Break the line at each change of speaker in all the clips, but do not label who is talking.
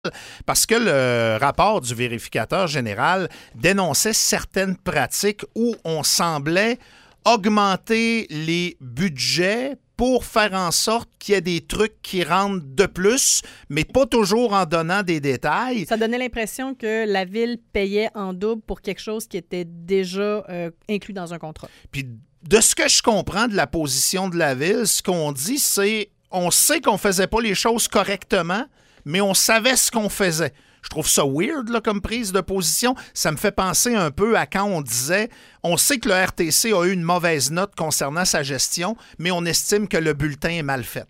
parce que le rapport du vérificateur général dénonçait certaines pratiques où on semblait augmenter les budgets pour faire en sorte qu'il y ait des trucs qui rentrent de plus, mais pas toujours en donnant des détails.
Ça donnait l'impression que la Ville payait en double pour quelque chose qui était déjà inclus dans un contrat.
Puis de ce que je comprends de la position de la Ville, ce qu'on dit, c'est on sait qu'on faisait pas les choses correctement, mais on savait ce qu'on faisait. Je trouve ça weird là, comme prise de position. Ça me fait penser un peu à quand on disait on sait que le RTC a eu une mauvaise note concernant sa gestion, mais on estime que le bulletin est mal fait.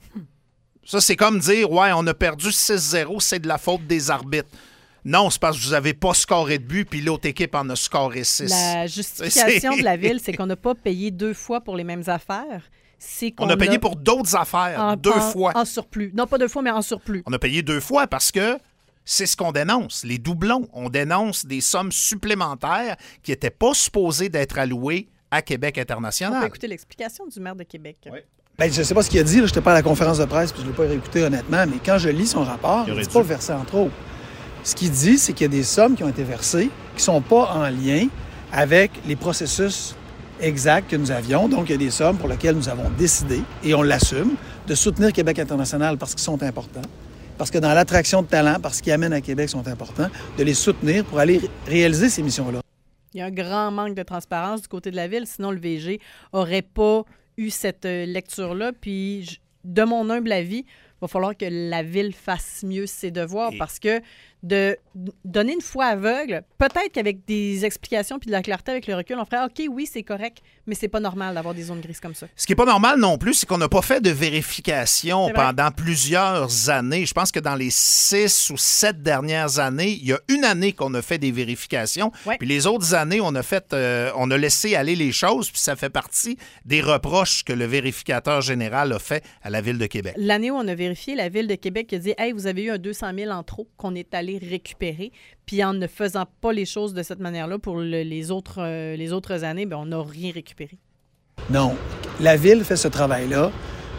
Ça, c'est comme dire ouais, on a perdu 6-0, c'est de la faute des arbitres. Non, c'est parce que vous n'avez pas scoré de but, puis l'autre équipe en a scoré 6.
La justification de la Ville, c'est qu'on n'a pas payé 2 fois pour les mêmes affaires.
On a payé pour d'autres affaires 2 fois.
En surplus. Non, pas 2 fois, mais en surplus.
On a payé 2 fois parce que c'est ce qu'on dénonce, les doublons. On dénonce des sommes supplémentaires qui n'étaient pas supposées d'être allouées à Québec International.
On peut écouter l'explication du maire de Québec.
Oui.
Bien, je ne sais pas ce qu'il a dit. Je n'étais pas à la conférence de presse puis je ne l'ai pas réécouté honnêtement, mais quand je lis son rapport, il ne dit pas versé en trop. Ce qu'il dit, c'est qu'il y a des sommes qui ont été versées qui ne sont pas en lien avec les processus exacts que nous avions. Donc, il y a des sommes pour lesquelles nous avons décidé, et on l'assume, de soutenir Québec International parce qu'ils sont importants, parce que dans l'attraction de talents, parce qu'ils amènent à Québec sont importants, de les soutenir pour aller réaliser ces missions-là.
Il y a un grand manque de transparence du côté de la Ville, sinon le VG n'aurait pas eu cette lecture-là. Puis, de mon humble avis, il va falloir que la Ville fasse mieux ses devoirs parce que de donner une foi aveugle, peut-être qu'avec des explications puis de la clarté avec le recul, on ferait « OK, oui, c'est correct, mais c'est pas normal d'avoir des zones grises comme ça. »
Ce qui n'est pas normal non plus, c'est qu'on n'a pas fait de vérification pendant plusieurs années. Je pense que dans les 6 ou 7 dernières années, il y a une année qu'on a fait des vérifications. Ouais. Puis les autres années, on a laissé aller les choses, puis ça fait partie des reproches que le vérificateur général a fait à la Ville de Québec.
L'année où on a vérifié, la Ville de Québec a dit « Hey, vous avez eu un 200 000 en trop qu'on est allé récupérer. » Puis en ne faisant pas les choses de cette manière-là pour les autres années, bien, on n'a rien récupéré.
Non. La Ville fait ce travail-là.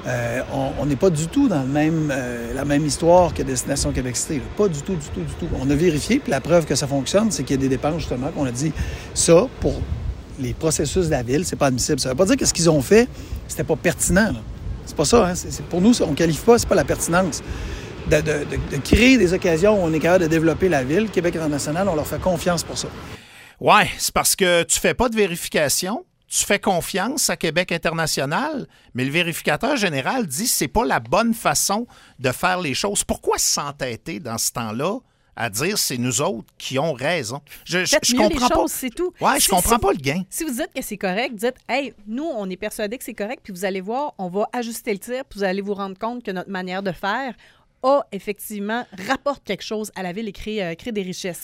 On n'est pas du tout dans la même histoire que Destination Québec-Cité. Pas du tout. On a vérifié, puis la preuve que ça fonctionne, c'est qu'il y a des dépenses, justement, qu'on a dit ça, pour les processus de la Ville, c'est pas admissible. Ça veut pas dire que ce qu'ils ont fait, c'était pas pertinent, là. C'est pas ça, hein? Pour nous, on ne qualifie pas, c'est pas la pertinence. De créer des occasions où on est capable de développer la Ville, Québec International, on leur fait confiance pour ça.
Oui, c'est parce que tu fais pas de vérification, tu fais confiance à Québec International, mais le vérificateur général dit que c'est pas la bonne façon de faire les choses. Pourquoi s'entêter dans ce temps-là à dire c'est nous autres qui ont raison? Je comprends pas.
C'est tout.
Ouais, je comprends pas le gain.
Si vous dites que c'est correct, dites hey, nous, on est persuadés que c'est correct, puis vous allez voir, on va ajuster le tir, puis vous allez vous rendre compte que notre manière de faire rapporte quelque chose à la Ville et crée des richesses.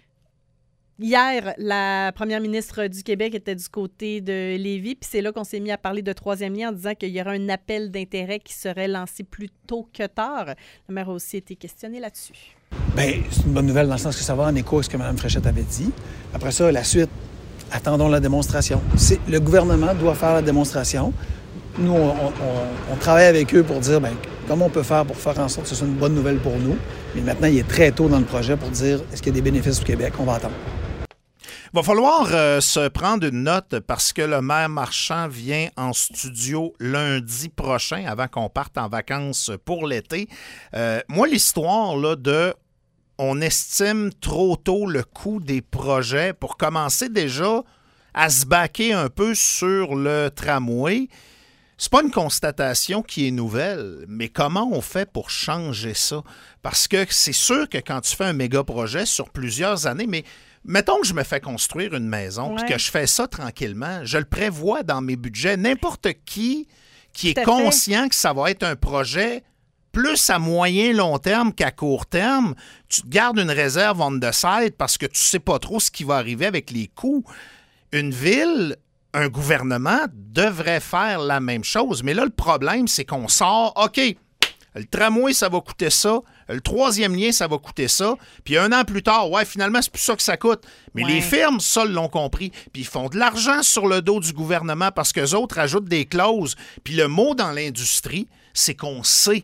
Hier, la première ministre du Québec était du côté de Lévis, puis c'est là qu'on s'est mis à parler de troisième lien en disant qu'il y aurait un appel d'intérêt qui serait lancé plus tôt que tard. La maire a aussi été questionnée là-dessus.
Bien, c'est une bonne nouvelle dans le sens que ça va en écho à ce que Mme Fréchette avait dit. Après ça, la suite, attendons la démonstration. Le gouvernement doit faire la démonstration. Nous, on travaille avec eux pour dire comment on peut faire pour faire en sorte que ce soit une bonne nouvelle pour nous. Mais maintenant, il est très tôt dans le projet pour dire est-ce qu'il y a des bénéfices au Québec? On va attendre.
Il va falloir se prendre une note parce que le maire Marchand vient en studio lundi prochain avant qu'on parte en vacances pour l'été. Moi, l'histoire là, on estime trop tôt le coût des projets pour commencer déjà à se baquer un peu sur le tramway. C'est pas une constatation qui est nouvelle, mais comment on fait pour changer ça? Parce que c'est sûr que quand tu fais un méga projet sur plusieurs années, mais mettons que je me fais construire une maison puis que je fais ça tranquillement, je le prévois dans mes budgets. N'importe qui est conscient que ça va être un projet plus à moyen long terme qu'à court terme, tu te gardes une réserve on the side parce que tu sais pas trop ce qui va arriver avec les coûts. Une ville, un gouvernement devrait faire la même chose. Mais là, le problème, c'est qu'on sort, OK, le tramway, ça va coûter ça. Le troisième lien, ça va coûter ça. Puis un an plus tard, finalement, c'est plus ça que ça coûte. Mais les firmes, ça, l'ont compris. Puis ils font de l'argent sur le dos du gouvernement parce qu'eux autres ajoutent des clauses. Puis le mot dans l'industrie, c'est qu'on sait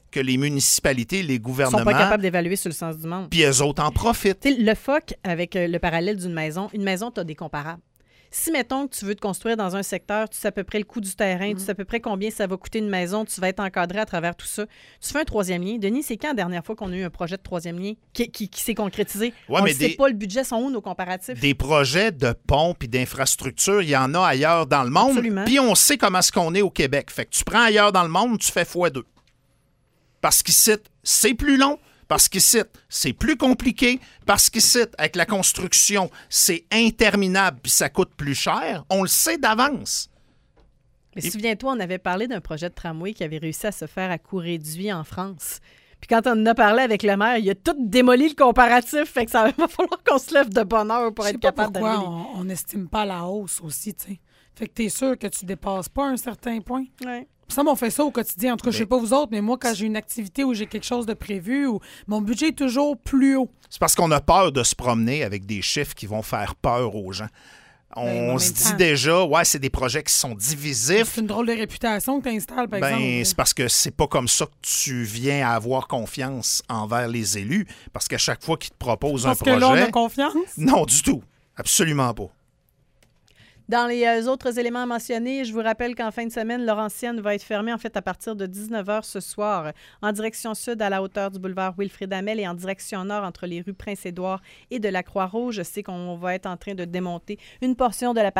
que les municipalités, les
Ils
gouvernements...
sont pas capables d'évaluer sur le sens du monde.
Puis eux autres en profitent.
Tu sais, le FOC, avec le parallèle d'une maison, une maison, tu as des comparables. Si, mettons, que tu veux te construire dans un secteur, tu sais à peu près le coût du terrain, tu sais à peu près combien ça va coûter une maison, tu vas être encadré à travers tout ça. Tu fais un troisième lien. Denis, c'est quand la dernière fois qu'on a eu un projet de troisième lien qui s'est concrétisé?
Ouais,
On
mais
ne sait pas, le budget sont où, nos comparatifs?
Des projets de ponts puis d'infrastructures, il y en a ailleurs dans le monde.
Absolument.
Puis on sait comment est-ce qu'on est au Québec. Fait que tu prends ailleurs dans le monde, tu fais x2. Parce qu'ici, c'est plus long. Parce qu'ici, c'est plus compliqué. Parce qu'ici, avec la construction, c'est interminable puis ça coûte plus cher. On le sait d'avance.
Mais souviens-toi, on avait parlé d'un projet de tramway qui avait réussi à se faire à coût réduit en France. Puis quand on en a parlé avec le maire, il a tout démoli le comparatif. Fait que ça va falloir qu'on se lève de bonne heure pour être capable
pourquoi
d'arriver.
on n'estime pas la hausse aussi, tu sais. Fait que t'es sûr que tu dépasses pas un certain point.
Ouais.
Ça, on fait ça au quotidien. En tout cas, je sais pas vous autres, mais moi, quand j'ai une activité où j'ai quelque chose de prévu, mon budget est toujours plus haut.
C'est parce qu'on a peur de se promener avec des chiffres qui vont faire peur aux gens. On se dit déjà, ouais, c'est des projets qui sont divisifs.
C'est une drôle de réputation que tu installes, par exemple.
C'est parce que c'est pas comme ça que tu viens à avoir confiance envers les élus. Parce qu'à chaque fois qu'ils te proposent un projet...
Parce que là, on a confiance?
Non, du tout. Absolument pas.
Dans les autres éléments mentionnés, je vous rappelle qu'en fin de semaine, Laurentienne va être fermée en fait à partir de 19h ce soir, en direction sud à la hauteur du boulevard Wilfrid Hamel et en direction nord entre les rues Prince-Édouard et de la Croix-Rouge. Je sais qu'on va être en train de démonter une portion de la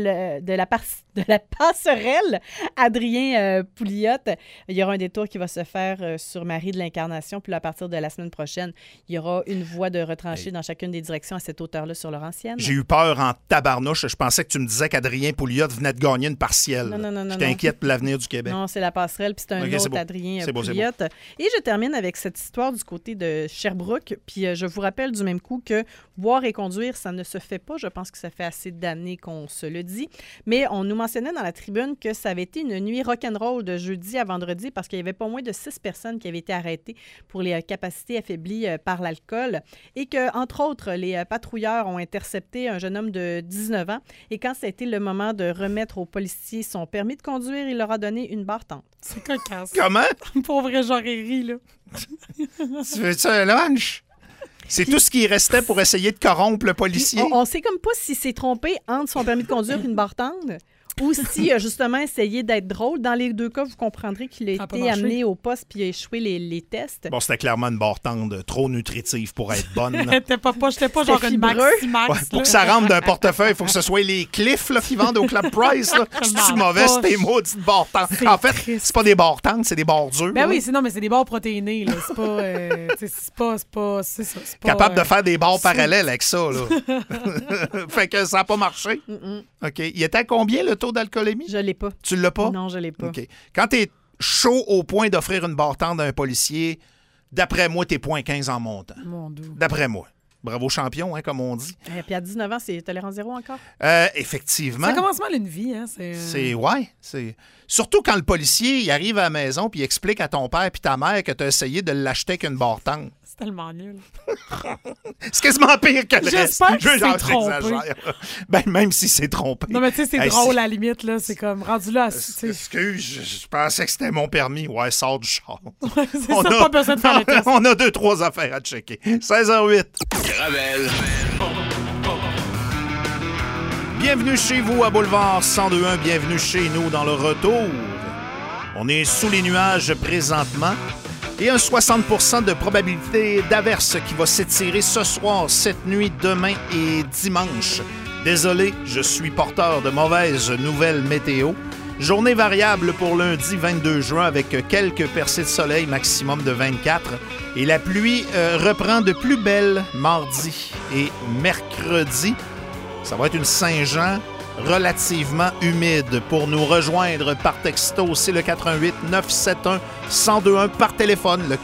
passerelle Adrien Pouliot. Il y aura un détour qui va se faire sur Marie de l'Incarnation, puis à partir de la semaine prochaine, il y aura une voie de retranchée dans chacune des directions à cette hauteur-là sur Laurentienne.
J'ai eu peur en tabarnouche. Je pensais que tu me disais qu'Adrien Pouliot venait de gagner une partielle.
Non.
J'étais inquiète pour l'avenir du Québec.
Non, c'est la passerelle, puis c'est un autre Adrien Pouliot. Et je termine avec cette histoire du côté de Sherbrooke. Puis je vous rappelle du même coup que boire et conduire, ça ne se fait pas. Je pense que ça fait assez d'années qu'on se le dit. Mais on nous mentionnait dans la tribune que ça avait été une nuit rock'n'roll de jeudi à vendredi parce qu'il y avait pas moins de 6 personnes qui avaient été arrêtées pour les capacités affaiblies par l'alcool. Et que, entre autres, les patrouilleurs ont intercepté un jeune homme de 19 ans. Et quand ça a été le moment de remettre au policier son permis de conduire, il leur a donné une barre tente.
C'est cocasse.
Comment?
Pour vrai, j'aurais ri, là.
Tu veux-tu un lunch? C'est tout ce qui restait pour essayer de corrompre le policier.
On sait comme pas s'il s'est trompé entre son permis de conduire et une barre tente ou s'il a justement essayé d'être drôle. Dans les deux cas, vous comprendrez qu'il a été amené au poste puis il a échoué les tests.
Bon, c'était clairement une barre tente trop nutritive pour être bonne.
J'étais pas genre une Maximax.
Ouais, pour que ça rentre d'un portefeuille, il faut que ce soit les Cliff là, qui vendent au Club Price. C'est mauvais, c'est des maudites barres tentes. En fait, c'est pas des barres tentes, c'est des barres dures.
Ben oui, mais c'est des barres protéinées. Là. C'est pas... c'est ça. C'est pas,
capable de faire des barres parallèles avec ça. Là. Fait que ça n'a pas marché. OK. Il était à combien le taux d'alcoolémie?
Je l'ai pas.
Tu l'as pas?
Non, je l'ai pas.
OK. Quand tu es chaud au point d'offrir une barre tente à un policier, d'après moi, t'es .15 en montant.
Mon Dieu.
D'après moi. Bravo champion, hein, comme on dit.
Et puis à 19 ans, c'est tolérance zéro encore?
Effectivement.
Ça commence mal une vie. Hein?
C'est surtout quand le policier il arrive à la maison puis il explique à ton père puis ta mère que tu as essayé de l'acheter avec une barre tente.
C'est tellement nul.
C'est quasiment pire que le reste.
J'espère qu'il s'est trompé.
Ben, même si c'est trompé.
Non, mais tu sais, c'est drôle à la limite. Là. C'est comme rendu là.
Excuse, je pensais que c'était mon permis. Ouais, sors du char.
C'est pas besoin de faire le test.
On a 2-3 affaires à checker. 16h08.
Gravel.
Bienvenue chez vous à Boulevard 102.1. Bienvenue chez nous dans le retour. On est sous les nuages présentement. Et un 60% de probabilité d'averse qui va s'étirer ce soir, cette nuit, demain et dimanche. Désolé, je suis porteur de mauvaises nouvelles météo. Journée variable pour lundi 22 juin avec quelques percées de soleil, maximum de 24. Et la pluie reprend de plus belle mardi et mercredi. Ça va être une Saint-Jean relativement humide. Pour nous rejoindre par texto, c'est le 418-971-1021 par téléphone, le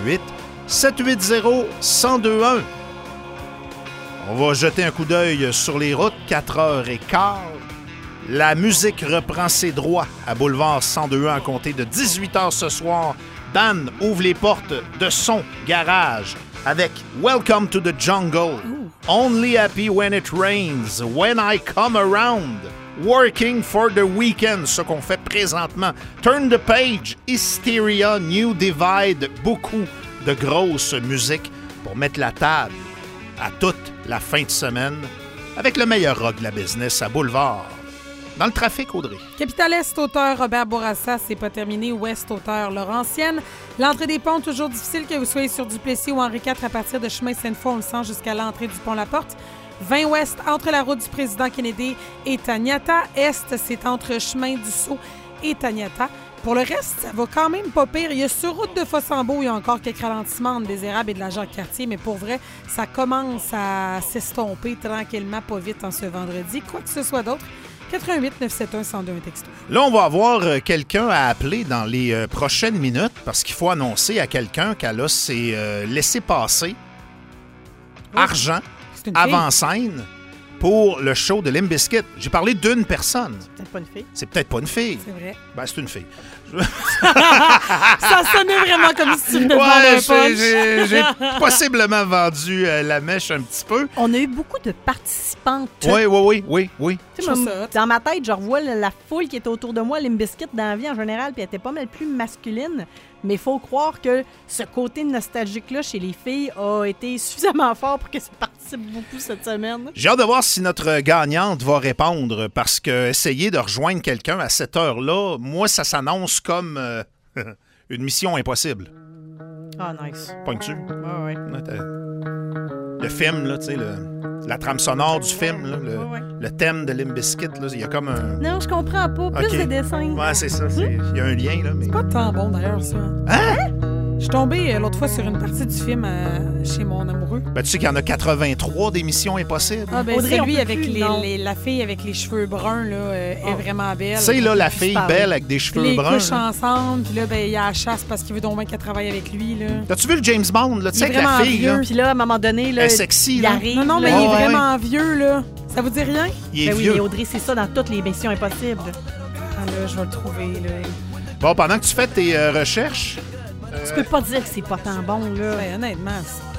418-780-1021. On va jeter un coup d'œil sur les routes, 4h15. La musique reprend ses droits à Boulevard 102.1 à compter de 18h ce soir. Dan ouvre les portes de son garage avec Welcome to the Jungle. Only happy when it rains, when I come around. Working for the Weekend, ce qu'on fait présentement. Turn the Page, Hysteria, New Divide, beaucoup de grosses musiques pour mettre la table à toute la fin de semaine avec le meilleur rock de la business à Boulevard. Dans le trafic, Audrey.
Capitale Est, auteur Robert Bourassa, c'est pas terminé. Ouest, auteur Laurentienne. L'entrée des ponts, toujours difficile que vous soyez sur Duplessis ou Henri IV à partir de chemin Sainte-Foy, on le sent jusqu'à l'entrée du pont-La-Porte. 20 Ouest, entre la route du président Kennedy et Taniata. Est, c'est entre chemin du Sceau et Taniata. Pour le reste, ça va quand même pas pire. Il y a sur route de Fossambeau, il y a encore quelques ralentissements entre des Érables et de la Jacques-Cartier, mais pour vrai, ça commence à s'estomper tranquillement, pas vite en ce vendredi. Quoi que ce soit d'autre, 88 971 102 texto.
Là, on va avoir quelqu'un à appeler dans les prochaines minutes parce qu'il faut annoncer à quelqu'un qu'elle a ses laissés-passer argent, avant-scène pour le show de Limp Bizkit. J'ai parlé d'une personne.
C'est peut-être pas une fille.
C'est peut-être pas une fille.
C'est vrai.
Ben, c'est une fille.
Ça sonnait vraiment comme si tu venais de vendre un punch.
J'ai possiblement vendu la mèche un petit peu.
On a eu beaucoup de participantes.
Oui.
Tu sais, moi, dans ma tête, je revois la foule qui était autour de moi, Limp Bizkit dans la vie en général, puis elle était pas mal plus masculine. Mais il faut croire que ce côté nostalgique-là chez les filles a été suffisamment fort pour que ça participe beaucoup cette semaine.
J'ai hâte de voir si notre gagnante va répondre parce que essayer de rejoindre quelqu'un à cette heure-là, moi, ça s'annonce comme une mission impossible.
Ah, nice.
Pognes-tu?
Ouais.
Le film, là, tu sais, la trame sonore du film, là, le thème de Limp Bizkit, là, il y a comme un...
Non, je comprends pas. Plus de dessins.
Ouais, c'est ça. Il y a un lien, là. Mais...
C'est pas tant bon, d'ailleurs, ça.
Hein?
Je suis tombée l'autre fois sur une partie du film chez mon amoureux.
Ben, tu sais qu'il y en a 83 des missions impossibles.
Ah, ben,
Audrey,
c'est lui
on peut
avec
plus,
la fille avec les cheveux bruns, là, est vraiment belle.
Tu sais, là, la fille belle avec des cheveux
les
bruns.
couchent ensemble, puis là, ben, il y a la chasse parce qu'il veut donc bien qu'elle travaille avec lui, là.
T'as-tu vu le James Bond, là? Tu sais,
Il est
avec la
vraiment
fille,
vieux.
là?
Puis là, à un moment donné, là,
Elle est sexy,
il
là.
arrive.
Non, mais
là.
il est
Ouais.
vraiment vieux, là. Ça vous dit rien?
Il est
Ben oui,
vieux.
mais Audrey, c'est ça dans toutes les missions impossibles.
Ah, là, je vais le trouver, là.
Bon, pendant que tu fais tes recherches...
Tu peux pas dire que c'est pas tant bon, là.
Ben, honnêtement,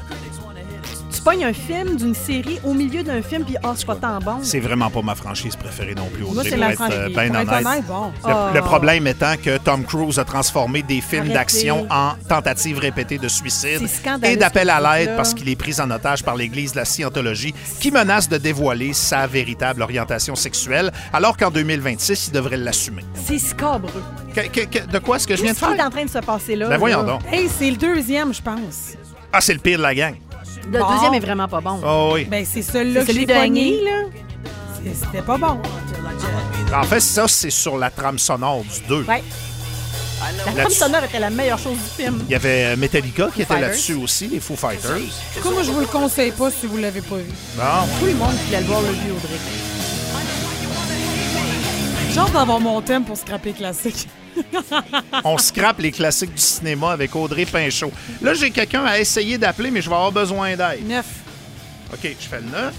Tu pognes un film d'une série au milieu d'un film, puis c'est pas tant bon.
C'est vraiment pas ma franchise préférée non plus,
Moi,
Audrey,
c'est
pour
la
être
franchise.
bien
pour être
honnête.
honnête, bon.
Le problème étant que Tom Cruise a transformé des films
Arrêtez.
d'action en tentatives répétées de suicide
C'est scandaleux,
et d'appel à
ce
l'aide
truc-là.
parce qu'il est pris en otage par l'Église de la Scientologie qui menace de dévoiler sa véritable orientation sexuelle alors qu'en 2026, il devrait l'assumer.
C'est scabreux.
De quoi est-ce que je viens de
Qu'est-ce qui est
faire?
en train de se passer là?
Ben voyons
là?
donc.
Hey, c'est le deuxième, je pense.
Ah, c'est le pire de la gang.
Le
Bon.
deuxième est vraiment pas bon.
Oh oui.
Ben, c'est celui-là
C'est
que
celui
j'ai
de
pogné.
Haney, là.
C'était pas bon.
En fait, ça, c'est sur la trame sonore du 2.
Ouais. La trame
Là-dessus.
sonore était la meilleure chose du film.
Il y avait Metallica qui était
Fighters.
là-dessus aussi, les Foo Fighters.
En tout cas, moi, je vous le conseille pas si vous l'avez pas vu.
Bon.
Tout le monde voulait le voir, le vieux Audrey.
J'ai hâte d'avoir mon thème pour scraper classique.
On scrape les classiques du cinéma avec Audrey Pinchot. Là, j'ai quelqu'un à essayer d'appeler, mais je vais avoir besoin d'aide.
9.
OK, je fais le 9.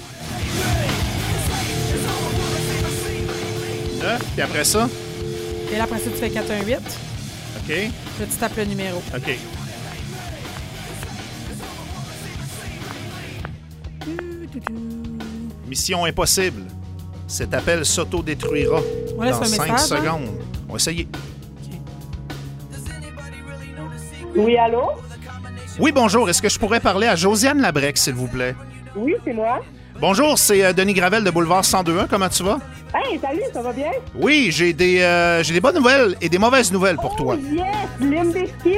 9, puis après ça?
Et là, après ça, tu fais 418.
OK,
Là, tu tapes le numéro.
OK. Mission impossible. Cet appel s'autodétruira
On laisse
dans
un
5
message, hein?
secondes. On va essayer.
Oui, allô?
Oui, bonjour. Est-ce que je pourrais parler à Josiane Labrec, s'il vous plaît?
Oui, c'est moi.
Bonjour, c'est Denis Gravel de Boulevard 102.1. Comment tu vas?
Hey, salut, ça va bien?
Oui, j'ai des bonnes nouvelles et des mauvaises nouvelles pour toi.
Yes, Limp Bizkit!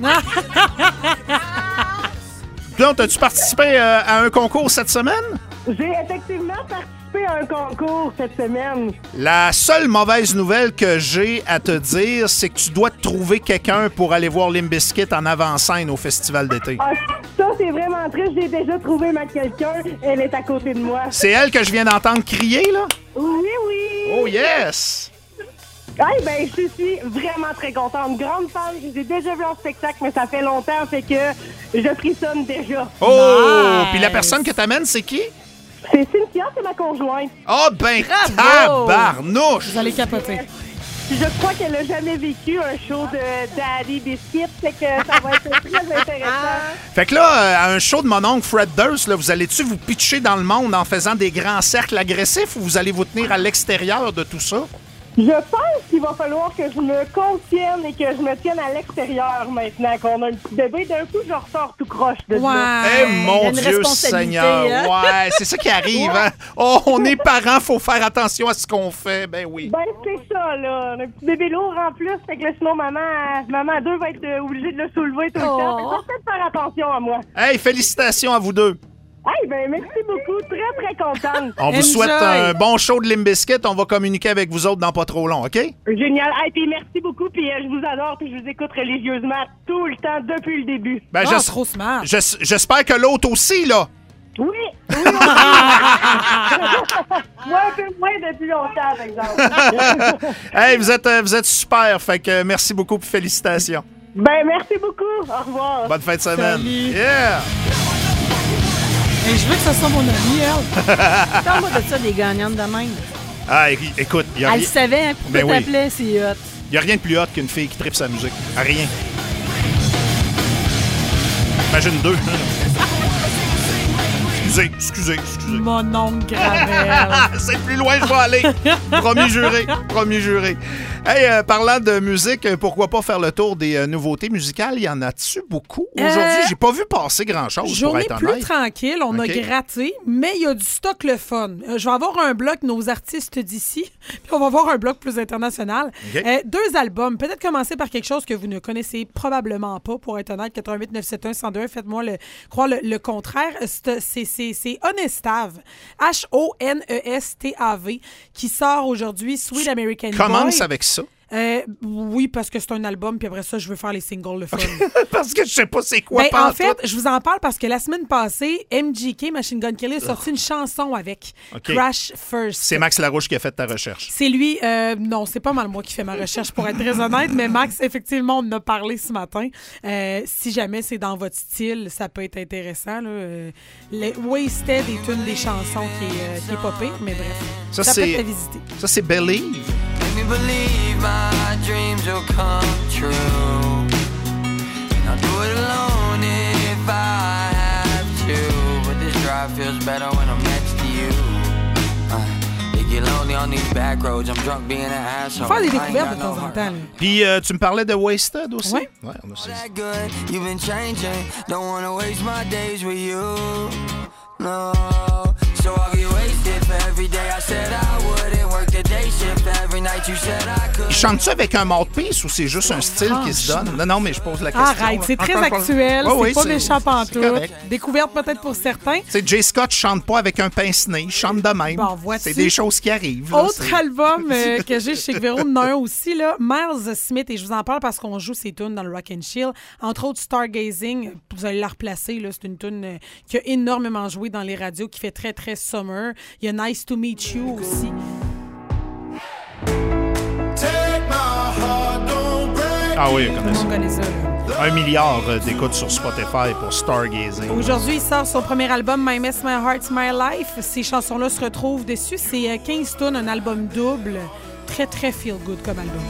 Donc, as-tu participé à un concours cette semaine?
J'ai effectivement participé à un concours cette semaine.
La seule mauvaise nouvelle que j'ai à te dire, c'est que tu dois te trouver quelqu'un pour aller voir Limp Bizkit en avant-scène au festival d'été.
Ah, ça, c'est vraiment triste. J'ai déjà trouvé ma quelqu'un. Elle est à côté de moi.
C'est elle que je viens d'entendre crier, là?
Oui, oui!
Oh yes!
Hey, ben, je suis vraiment très contente. Grande fan. J'ai déjà vu en spectacle, mais ça fait longtemps, fait que je frissonne déjà.
Oh!
Nice.
Puis la personne que t'amènes, c'est qui?
C'est Cynthia, c'est ma conjointe.
Ah ben,
Bravo!
tabarnouche!
Vous allez capoter.
je crois qu'elle n'a jamais vécu un show de Daddy Biscuit, c'est que ça va être très intéressant.
Fait que là, à un show de mon oncle Fred Durst, là, vous allez-tu vous pitcher dans le monde en faisant des grands cercles agressifs ou vous allez vous tenir à l'extérieur de tout ça?
Je pense qu'il va falloir que je me contienne et que je me tienne à l'extérieur maintenant qu'on a un petit bébé. D'un coup, je ressors tout croche de là.
Eh mon
une
Dieu
responsabilité,
Seigneur!
hein?
Ouais, c'est ça qui arrive, hein? Oh, on est parents, faut faire attention à ce qu'on fait. Ben oui.
Ben, c'est ça, là. On a un petit bébé lourd en plus, fait que là, sinon, maman à deux va être obligée de le soulever tout le temps. Fait que je vais peut-être faire attention à moi.
Hey, félicitations à vous deux.
Hey, ben, merci beaucoup. Très, très contente.
On vous
Enjoy.
souhaite un bon show de Limp Bizkit. On va communiquer avec vous autres dans pas trop long, OK?
Génial. Hey, puis merci beaucoup, puis je vous adore, puis je vous écoute religieusement tout le temps depuis le début.
Ben,
Ah, trop smart.
j'espère que l'autre aussi, là.
Oui, moi, un peu moins depuis longtemps, par exemple.
Hey, vous êtes super. Fait que merci beaucoup et félicitations.
Ben, merci beaucoup. Au revoir.
Bonne fin de semaine.
Salut.
Yeah!
Et je veux que ce soit mon ami, elle.
Parle-moi de ça, des gagnantes de même.
Ah, écoute, il
Elle le savait, hein, pourquoi
Ben oui.
t'appelais, c'est hot.
n'y a rien de plus hot qu'une fille qui tripe sa musique. Rien. Imagine deux. Excusez.
Mon oncle Gravel.
C'est plus loin, je vais aller. Promis juré. Hey, parlant de musique, pourquoi pas faire le tour des nouveautés musicales? Y en a-tu beaucoup aujourd'hui? J'ai pas vu passer grand-chose, pour
Journée
être
plus
honnête.
tranquille, on
OK.
a gratté, mais il y a du stock le fun. Je vais avoir un bloc nos artistes d'ici, puis on va avoir un bloc plus international.
OK.
2 albums. Peut-être commencer par quelque chose que vous ne connaissez probablement pas, pour être honnête. 88 971 102, faites-moi croire le contraire. C'est Honestav, Honestav, qui sort aujourd'hui, Sweet American Boy.
Commence avec ça.
Oui, parce que c'est un album, puis après ça, je veux faire les singles, le fun.
Parce que je sais pas c'est quoi.
Ben,
pas
en fait, je vous en parle parce que la semaine passée, MGK, Machine Gun Kelly, a sorti une chanson avec
OK.
Crash First.
C'est Max Larouche qui a fait ta recherche.
C'est lui, non, c'est pas mal moi qui fais ma recherche pour être très honnête, mais Max, effectivement, on en a parlé ce matin. Si jamais c'est dans votre style, ça peut être intéressant. Là. Le Wasted est une des chansons qui est pas pire, mais bref,
Ça,
ça peut
c'est-
être à visiter.
Ça, c'est Believe.
Make me believe my dreams will come true. And I'll do it alone if I have to. But this drive feels better when I'm next to you. You get lonely on these back roads. I'm drunk being an asshole.
Faire des
I ain't
découvertes
got
de
no
temps en
heart.
temps. là.
Puis, tu me parlais de Wasted aussi?
Ouais.
Ouais, on a ça.
That good, you've been changing. Don't wanna waste my days with you. No, so I'll get wasted for every day I said I wouldn't work the day shift every night you said I could.
Il chante-tu avec un mouthpiece ou c'est juste un style qui se donne? Non, mais je pose la question.
Arrête,
là.
c'est très
Encore-
actuel,
Ouais,
c'est
oui,
pas méchant
c'est
pantoute.
correct.
Découverte peut-être pour certains.
Tu sais, Jay Scott chante pas avec un pince-nez, il chante de même.
Bon, vois-tu.
C'est des choses qui arrivent. là,
Autre
c'est-
album que j'ai chez Véro, il y en a un aussi, là, Miles Smith, et je vous en parle parce qu'on joue ses tunes dans le Rock and Chill. Entre autres, Stargazing, vous allez la replacer, là, c'est une tune qui a énormément joué dans les radios, qui fait très, très summer. Il y a Nice to Meet You aussi.
Ah oui, on connaît ça.
On connaît ça, là.
1 milliard d'écoutes sur Spotify pour Stargazing.
Aujourd'hui, il sort son premier album, My Mess, My Heart, My Life. Ces chansons-là se retrouvent dessus. C'est 15 tunes, un album double. Très, très feel-good comme album.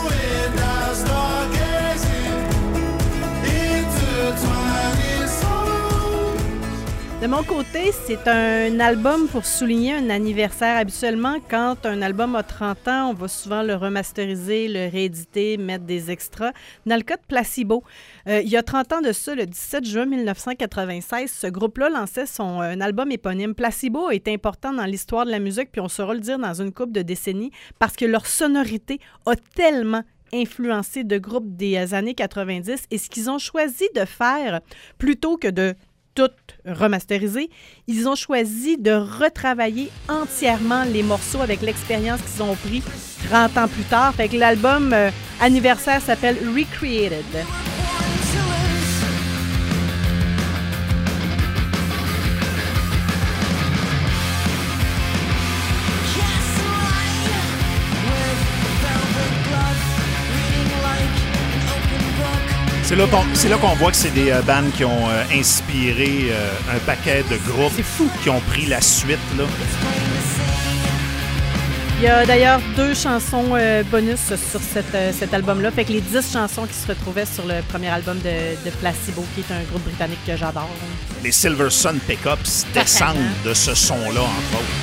De mon côté, c'est un album pour souligner un anniversaire. Habituellement, quand un album a 30 ans, on va souvent le remasteriser, le rééditer, mettre des extras. Dans le cas de Placebo, il y a 30 ans de ça, le 17 juin 1996, ce groupe-là lançait un album éponyme. Placebo est important dans l'histoire de la musique, puis on saura le dire dans une couple de décennies, parce que leur sonorité a tellement influencé de groupes des années 90. Et ce qu'ils ont choisi de faire, plutôt que de tout remasterisé, ils ont choisi de retravailler entièrement les morceaux avec l'expérience qu'ils ont pris 30 ans plus tard. Fait que l'album anniversaire s'appelle Recreated.
C'est là qu'on voit que c'est des bands qui ont inspiré un paquet de groupes qui ont pris la suite. Là.
Il y a d'ailleurs 2 chansons bonus sur cet album-là. Fait que les 10 chansons qui se retrouvaient sur le premier album de Placebo, qui est un groupe britannique que j'adore.
Les Silver Sun Pickups descendent de ce son-là, entre autres.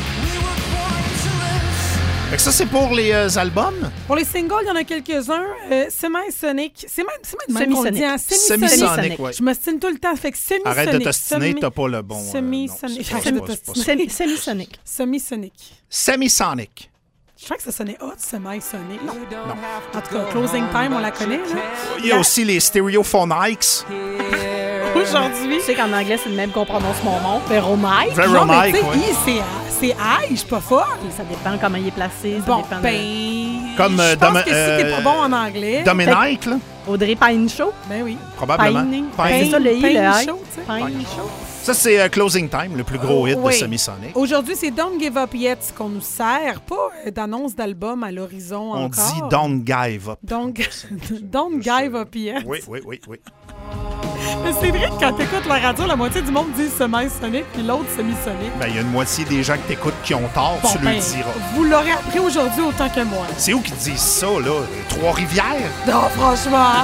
Fait que ça, c'est pour les albums?
Pour les singles, il y en a quelques-uns. Semi-Sonic. C'est même qu'on le dit, hein?
Semi-Sonic, ouais.
Je m'ostine tout le temps. Fait que Semi-Sonic.
Arrête de t'ostiner, t'as pas le bon...
Semi-Sonic.
Semi-Sonic.
Semi-Sonic.
Semi-Sonic.
Je crois que ça sonnait hot, Semi-Sonic. Non. En tout cas, Closing Time, on la connaît, là.
Il y a aussi les Stereophonics.
Aujourd'hui.
Tu sais qu'en anglais, c'est le même qu'on prononce mon nom. Veromike.
Veromike,
c'est high, je suis pas folle.
Ça dépend comment il est placé.
Bon,
ça dépend
Comme
je pense que si t'es pas bon en anglais...
Dominique, là?
Audrey Pine Show.
Ben oui.
Probablement.
C'est ça le I, le I.
Show, tu sais.
Pine Show.
Ça, c'est Closing Time, le plus gros hit de Semi-Sonic.
Aujourd'hui, c'est Don't Give Up Yet qu'on nous sert. Pas d'annonce d'album à l'horizon
On
encore.
dit Don't Give Up.
Don't Give Up Yet.
Oui.
Mais c'est vrai que quand t'écoutes la radio, la moitié du monde dit Semi-Sonic puis l'autre Semi-Sonic.
Ben, il y a une moitié des gens que t'écoutes qui ont tort,
Bon,
tu le diras.
Vous l'aurez appris aujourd'hui autant que moi.
C'est où qu'ils disent ça, là? Trois-Rivières?
Non, franchement.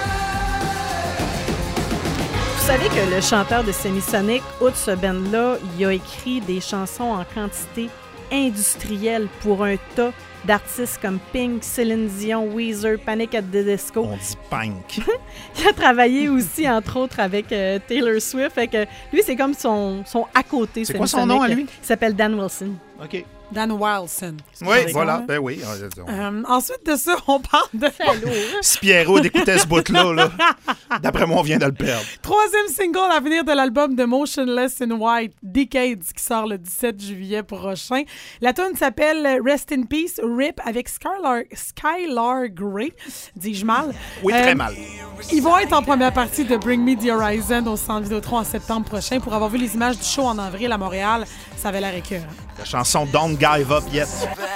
Vous savez que le chanteur de Semi-Sonic, outre ce band-là, il a écrit des chansons en quantité industrielle pour un tas d'artistes comme Pink, Céline Dion, Weezer, Panic at the Disco.
On dit punk.
Il a travaillé aussi, entre autres, avec Taylor Swift. Fait que lui, c'est comme son à côté.
C'est quoi son nom à lui?
Il s'appelle Dan Wilson.
OK.
Dan Wilson.
Oui, voilà. Ben oui.
Ensuite de ça, on parle de...
Si Pierrot écoutait ce bout-là, là, d'après moi, on vient de le perdre.
3e single à venir de l'album de Motionless in White, Decades, qui sort le 17 juillet prochain. La tune s'appelle Rest in Peace, RIP, avec Skylar Grey. Dis-je mal?
Oui, très mal.
Ils vont être en première partie de Bring Me the Horizon au Centre Vidéotron en septembre prochain. Pour avoir vu les images du show en avril à Montréal, ça avait l'air écœurant.
La chanson Don't Give Up Yet.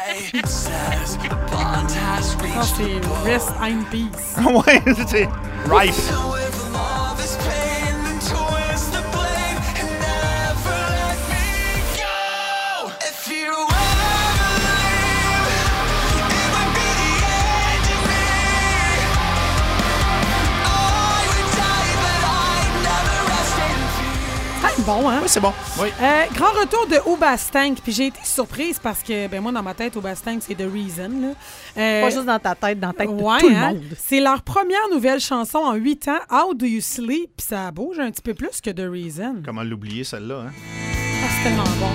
Non, c'est Rest in Peace.
Ouais, c'est Ripe.
Bon, hein?
Oui, c'est bon. Oui.
Grand retour de Hoobastank. Puis j'ai été surprise parce que, moi, dans ma tête, Hoobastank, c'est The Reason. Là.
Pas juste dans ta tête, dans la tête de
ouais,
tout le monde.
C'est leur première nouvelle chanson en 8 ans, How Do You Sleep? Puis ça bouge un petit peu plus que The Reason.
Comment l'oublier, celle-là, hein?
Ah, c'est tellement bon.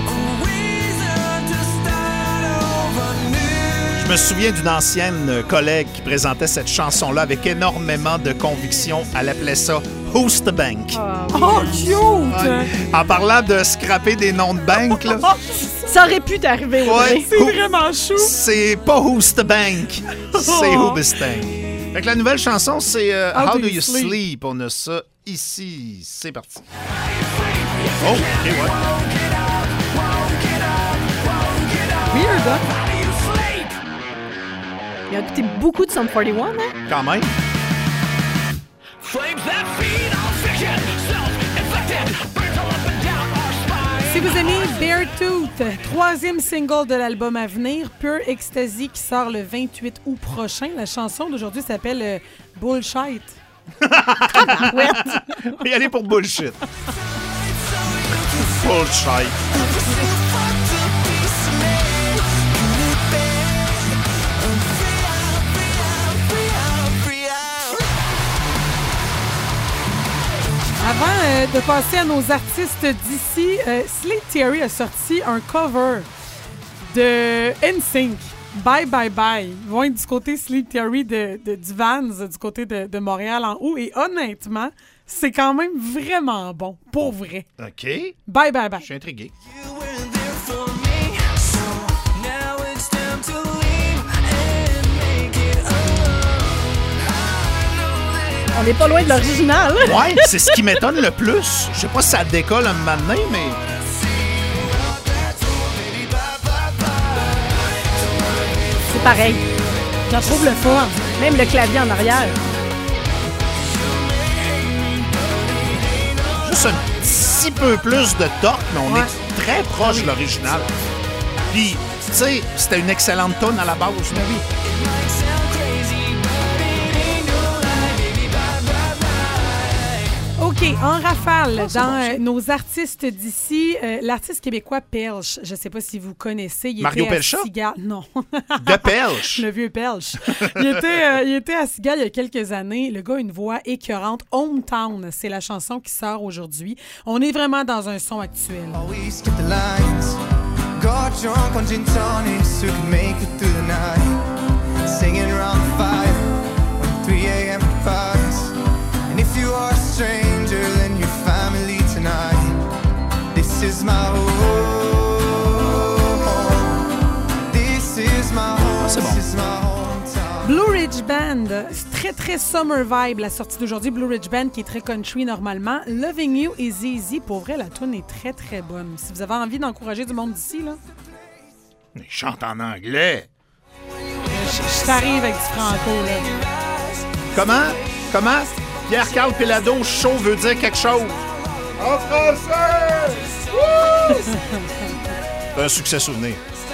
Je me souviens d'une ancienne collègue qui présentait cette chanson-là avec énormément de conviction. Elle appelait ça Who's the Bank.
Oh, cute!
Ouais. En parlant de scraper des noms de banque, là.
Ça aurait pu t'arriver,
ouais.
C'est vraiment chou.
C'est pas Who's the Bank, c'est Hoobastank. Fait que la nouvelle chanson, c'est How Do You Sleep. On a ça ici. C'est parti. Oh, OK, ouais.
Weird, hein?
Il a écouté beaucoup de Sum 41, hein?
Quand même.
Si vous aimez Beartooth, 3e single de l'album à venir, Pure Ecstasy, qui sort le 28 août prochain. La chanson d'aujourd'hui s'appelle Bullshit.
Ouais. On va y aller pour bullshit. Bullshit.
Avant de passer à nos artistes d'ici, Sleep Theory a sorti un cover de NSYNC. Bye Bye Bye. Ils vont être du côté Sleep Theory du Vans, du côté de Montréal en haut. Et honnêtement, c'est quand même vraiment bon. Pour vrai.
OK.
Bye Bye Bye.
Je suis intrigué.
On n'est pas loin de l'original.
Ouais, c'est ce qui m'étonne le plus. Je sais pas si ça décolle un moment donné, mais...
C'est pareil.
Je la trouve le fun.
Même le clavier en arrière.
Juste un petit peu plus de torque, mais on est très proche de l'original. Puis, tu sais, c'était une excellente toune à la base.
Ben oui. OK, en rafale, dans nos artistes d'ici, l'artiste québécois Pelch, je ne sais pas si vous connaissez.
Mario Pelcha?
Non.
De Pelch.
Le vieux Pelch. Il était à Cigale il y a quelques années. Le gars a une voix écœurante. Hometown, c'est la chanson qui sort aujourd'hui. On est vraiment dans un son actuel.
We skip the lines, got drunk on gin tonics, so we could make it through the night. Singing around the fire on 3 a.m. goodbyes. And if you are a stranger, then you're family tonight. This is my home. This is my home.
C'est bon.
This is my hometown.
Blue Ridge Band, c'est très, très summer vibe, la sortie d'aujourd'hui. Blue Ridge Band, qui est très country normalement. Loving You is Easy. Pour vrai, la tune est très, très bonne. Si vous avez envie d'encourager du monde d'ici, là...
Il chante en anglais.
Je t'arrive avec du franco, là.
Comment? Pierre-Carl Pelado, chaud veut dire quelque chose. En français! C'est un succès souvenir.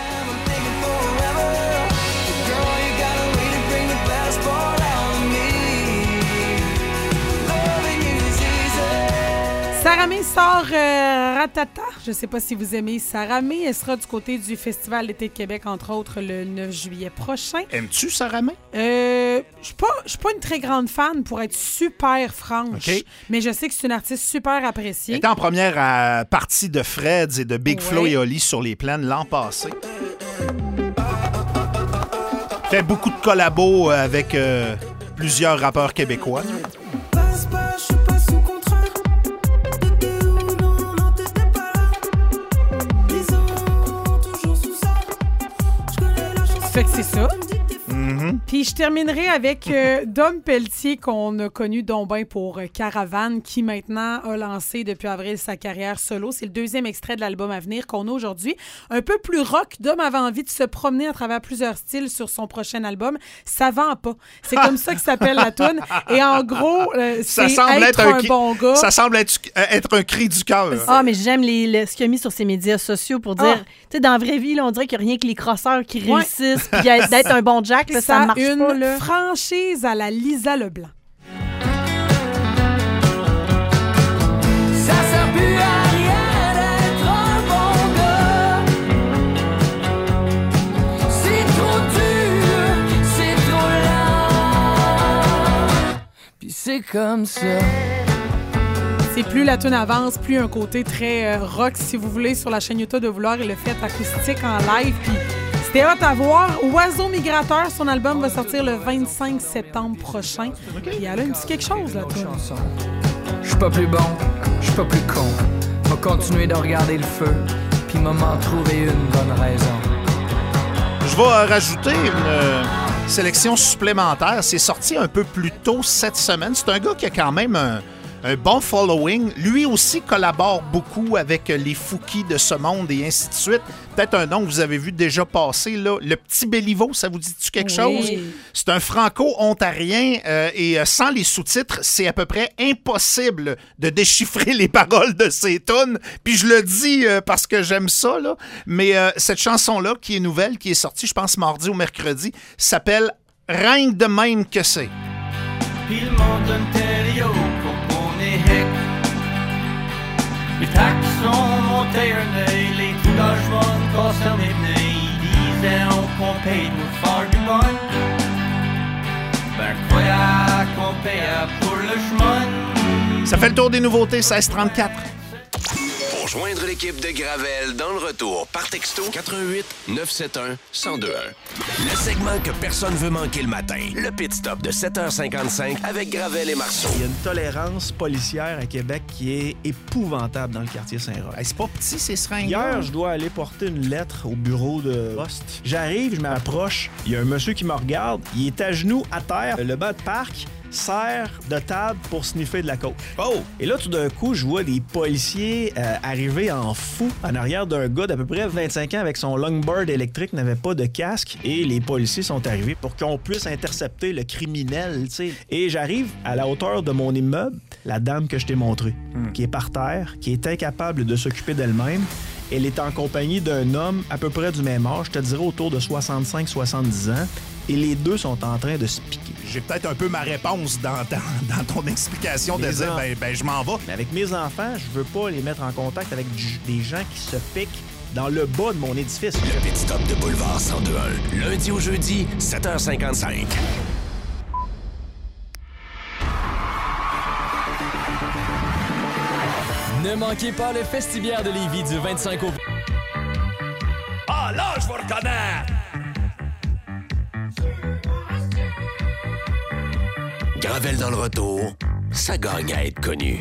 Sarah May sort Ratata. Je ne sais pas si vous aimez Sarah May. Elle sera du côté du Festival d'été de Québec, entre autres, le 9 juillet prochain.
Aimes-tu Sarah May?
Je suis pas une très grande fan, pour être super franche.
OK.
Mais je sais que c'est une artiste super appréciée.
Elle était en première partie de Freds et de Big Flo
Ouais.
et Oli sur les plaines l'an passé. Fait beaucoup de collabos avec plusieurs rappeurs québécois.
Je suis pas sous contrat. Non, t'étais pas là. Disons, toujours sous ça. Je connais la chanson.
Fait que c'est ça.
Mm-hmm.
Puis je terminerai avec Dom Pelletier, qu'on a connu donc bien pour Caravane, qui maintenant a lancé depuis avril sa carrière solo. C'est le deuxième extrait de l'album à venir qu'on a aujourd'hui. Un peu plus rock. Dom avait envie de se promener à travers plusieurs styles sur son prochain album. Ça vend pas. C'est comme ça que s'appelle la toune. Et en gros, c'est être un bon gars.
Ça semble être un cri du cœur.
Ah, mais j'aime ce qu'il a mis sur ses médias sociaux pour dire, tu sais, dans la vraie vie, là, on dirait qu'il n'y a rien que les crosseurs qui réussissent, puis d'être un bon Jack, là, ça marche
une
pas, là.
franchise à la Lisa Leblanc.
Ça sert plus à rien d'être un bon gars. C'est trop dur, c'est trop lent. Puis c'est comme ça.
C'est plus la tune avance, plus un côté très rock, si vous voulez, sur la chaîne YouTube de Vouloir. Il le fait acoustique en live, puis c'était hot à voir. Oiseau migrateur, son album va sortir le 25 septembre prochain. Puis elle a un petit quelque chose, là, tune.
Je suis pas plus bon, je suis pas plus con. Va continuer de regarder le feu, puis m'en trouver une bonne raison.
Je vais rajouter une sélection supplémentaire. C'est sorti un peu plus tôt cette semaine. C'est un gars qui a quand même un bon following. Lui aussi collabore beaucoup avec les Fouki de ce monde et ainsi de suite. Peut-être un nom que vous avez vu déjà passer, là. Le Petit Béliveau, ça vous dit-tu quelque chose? C'est un franco-ontarien et sans les sous-titres, c'est à peu près impossible de déchiffrer les paroles de ses tunes. Puis je le dis parce que j'aime ça, là. Mais cette chanson-là, qui est nouvelle, qui est sortie, je pense, mardi ou mercredi, s'appelle « Rien de même que c'est ».
Puis le monde d'Ontario pour qu'on est hic. Les taxes sont montées un œil, les trous d'argent cassent mes pneus. Ils disaient qu'on paye pour faire du bon. Ben croyez qu'on paye pour le chemin.
Ça fait le tour des nouveautés, 1634.
Pour joindre l'équipe de Gravel dans le retour, par texto 88 971 1021. Le segment que personne veut manquer le matin. Le pit stop de 7h55 avec Gravel et Marceau.
Il y a une tolérance policière à Québec qui est épouvantable dans le quartier Saint-Roch.
Hey, c'est pas petit, ces seringues.
Hier, je dois aller porter une lettre au bureau de poste. J'arrive, je m'approche. Il y a un monsieur qui me regarde. Il est à genoux, à terre. Le banc de parc sert de table pour sniffer de la coke. Oh! Et là, tout d'un coup, je vois des policiers arriver en fou en arrière d'un gars d'à peu près 25 ans avec son longboard électrique, n'avait pas de casque. Et les policiers sont arrivés pour qu'on puisse intercepter le criminel, tu sais. Et j'arrive à la hauteur de mon immeuble, la dame que je t'ai montrée, qui est par terre, qui est incapable de s'occuper d'elle-même. Elle est en compagnie d'un homme à peu près du même âge, je te dirais autour de 65-70 ans, et les deux sont en train de se piquer.
J'ai peut-être un peu ma réponse dans ton explication de dire, je m'en vais.
Mais avec mes enfants, je veux pas les mettre en contact avec des gens qui se piquent dans le bas de mon édifice.
Le Pit Stop de Boulevard 102.1, lundi au jeudi, 7h55.
Ne manquez pas le Festibiaire de Lévis du 25 au...
Ah là, je vous reconnais! Gravel dans le retour, ça gagne à être connu.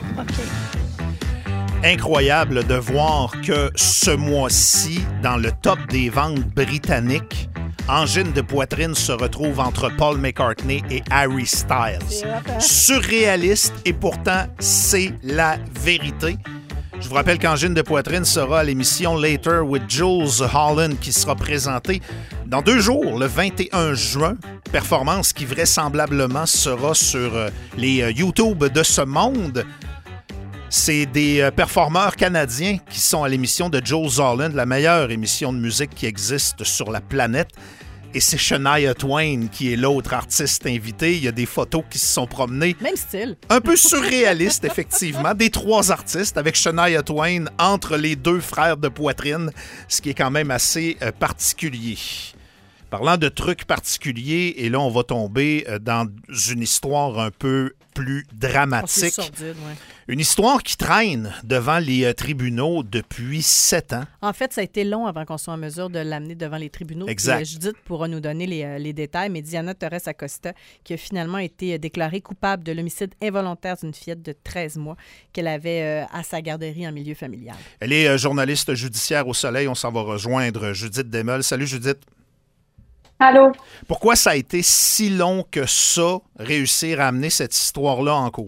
Incroyable de voir que ce mois-ci, dans le top des ventes britanniques, Angine de poitrine se retrouve entre Paul McCartney et Harry Styles. Surréaliste et pourtant, c'est la vérité. Je vous rappelle qu'Angine de poitrine sera à l'émission Later with Jules Holland qui sera présentée dans 2 jours, le 21 juin. Performance qui vraisemblablement sera sur les YouTube de ce monde. C'est des performeurs canadiens qui sont à l'émission de Jules Holland, la meilleure émission de musique qui existe sur la planète. Et c'est Shania Twain qui est l'autre artiste invité. Il y a des photos qui se sont promenées.
Même style.
Un peu surréaliste, effectivement. Des 3 artistes avec Shania Twain entre les 2 frères de poitrine, ce qui est quand même assez particulier. Parlant de trucs particuliers, et là, on va tomber dans une histoire un peu plus dramatique.
C'est sordide, ouais.
Une histoire qui traîne devant les tribunaux depuis 7 ans.
En fait, ça a été long avant qu'on soit en mesure de l'amener devant les tribunaux.
Exact.
Puis, Judith pourra nous donner les détails, mais Diana Torres Acosta, qui a finalement été déclarée coupable de l'homicide involontaire d'une fillette de 13 mois qu'elle avait à sa garderie en milieu familial.
Elle est journaliste judiciaire au Soleil. On s'en va rejoindre Judith Desmeules. Salut, Judith.
Allô?
Pourquoi ça a été si long que ça, réussir à amener cette histoire-là en cours?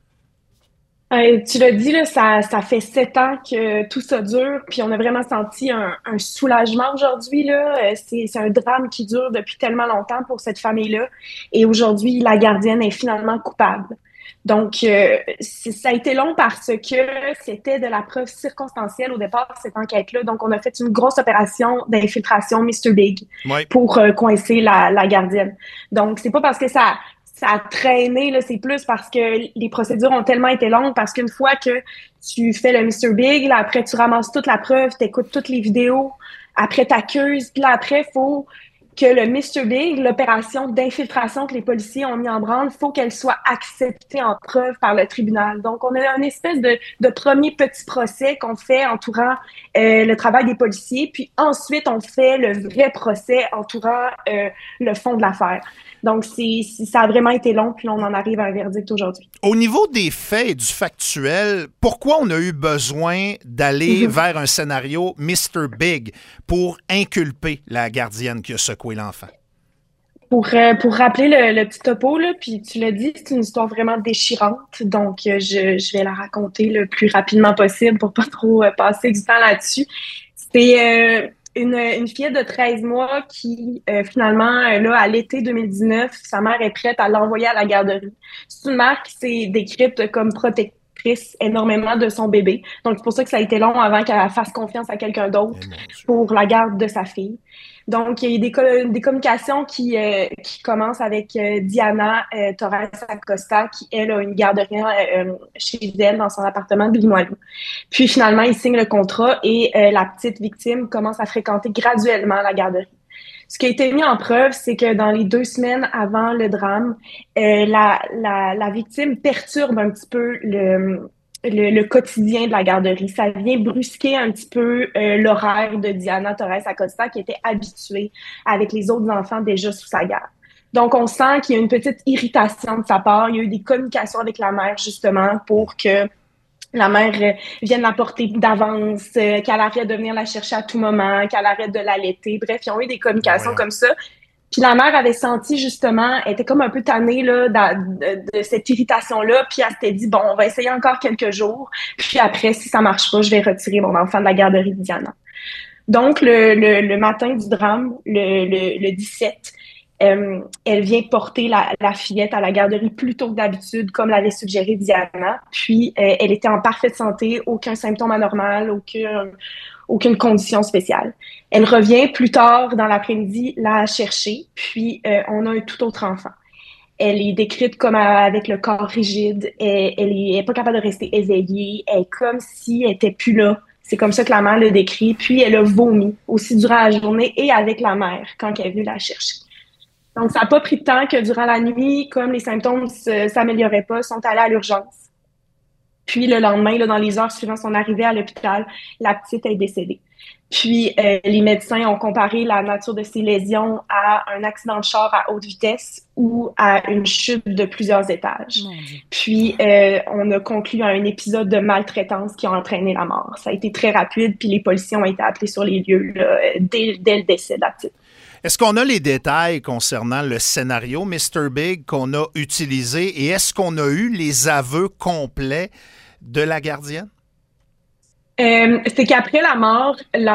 Tu l'as dit, là, ça fait 7 ans que tout ça dure, puis on a vraiment senti un soulagement aujourd'hui, là. C'est un drame qui dure depuis tellement longtemps pour cette famille-là. Et aujourd'hui, la gardienne est finalement coupable. Donc, ça a été long parce que c'était de la preuve circonstancielle au départ, cette enquête-là. Donc, on a fait une grosse opération d'infiltration Mr. Big pour coincer la gardienne. Donc, c'est pas parce que ça a traîné, là, c'est plus parce que les procédures ont tellement été longues, parce qu'une fois que tu fais le Mr. Big, là, après, tu ramasses toute la preuve, tu écoutes toutes les vidéos, après, t'accuses, puis là, après, il faut que le Mr. Big, l'opération d'infiltration que les policiers ont mis en branle, faut qu'elle soit acceptée en preuve par le tribunal. Donc, on a une espèce de premier petit procès qu'on fait entourant le travail des policiers, puis ensuite, on fait le vrai procès entourant le fond de l'affaire. Donc, ça a vraiment été long, puis on en arrive à un verdict aujourd'hui.
Au niveau des faits et du factuel, pourquoi on a eu besoin d'aller vers un scénario Mr. Big pour inculper la gardienne qui a secoué l'enfant?
Pour rappeler le petit topo, là, puis tu l'as dit, c'est une histoire vraiment déchirante, donc je vais la raconter le plus rapidement possible pour pas trop passer du temps là-dessus. C'est une fillette de 13 mois qui, finalement, là, à l'été 2019, sa mère est prête à l'envoyer à la garderie. C'est une mère qui s'est décrite comme protectrice énormément de son bébé. Donc, c'est pour ça que ça a été long avant qu'elle fasse confiance à quelqu'un d'autre pour la garde de sa fille. Donc, il y a des communications qui commencent avec Diana Torres Acosta, qui, elle, a une garderie chez elle, dans son appartement de Limoilou. Puis, finalement, il signe le contrat et la petite victime commence à fréquenter graduellement la garderie. Ce qui a été mis en preuve, c'est que dans les 2 semaines avant le drame, la victime perturbe un petit peu le quotidien de la garderie. Ça vient brusquer un petit peu l'horaire de Diana Torres Acosta, qui était habituée avec les autres enfants déjà sous sa garde. Donc, on sent qu'il y a une petite irritation de sa part. Il y a eu des communications avec la mère, justement, pour que la mère vienne la porter d'avance, qu'elle arrête de venir la chercher à tout moment, qu'elle arrête de l'allaiter. Bref, ils ont eu des communications comme ça. Puis la mère avait senti, justement, elle était comme un peu tannée là, de cette irritation-là, puis elle s'était dit, bon, on va essayer encore quelques jours, puis après, si ça marche pas, je vais retirer mon enfant de la garderie de Diana. Donc, le matin du drame, le 17, Elle vient porter la fillette à la garderie plus tôt que d'habitude, comme l'avait suggéré Diana. Puis, elle était en parfaite santé, aucun symptôme anormal, aucune condition spéciale. Elle revient plus tard dans l'après-midi la chercher, puis on a un tout autre enfant. Elle est décrite comme avec le corps rigide, elle est pas capable de rester éveillée, elle est comme si elle était plus là. C'est comme ça que la mère le décrit. Puis elle a vomi aussi durant la journée et avec la mère quand elle est venue la chercher. Donc ça n'a pas pris de temps que durant la nuit, comme les symptômes ne s'amélioraient pas, sont allés à l'urgence. Puis le lendemain, là, dans les heures suivant son arrivée à l'hôpital, la petite est décédée. Puis les médecins ont comparé la nature de ces lésions à un accident de char à haute vitesse ou à une chute de plusieurs étages. Puis on a conclu à un épisode de maltraitance qui a entraîné la mort. Ça a été très rapide, puis les policiers ont été appelés sur les lieux là, dès le décès de la petite.
Est-ce qu'on a les détails concernant le scénario Mr. Big qu'on a utilisé et est-ce qu'on a eu les aveux complets de la gardienne?
C'est qu'après la mort,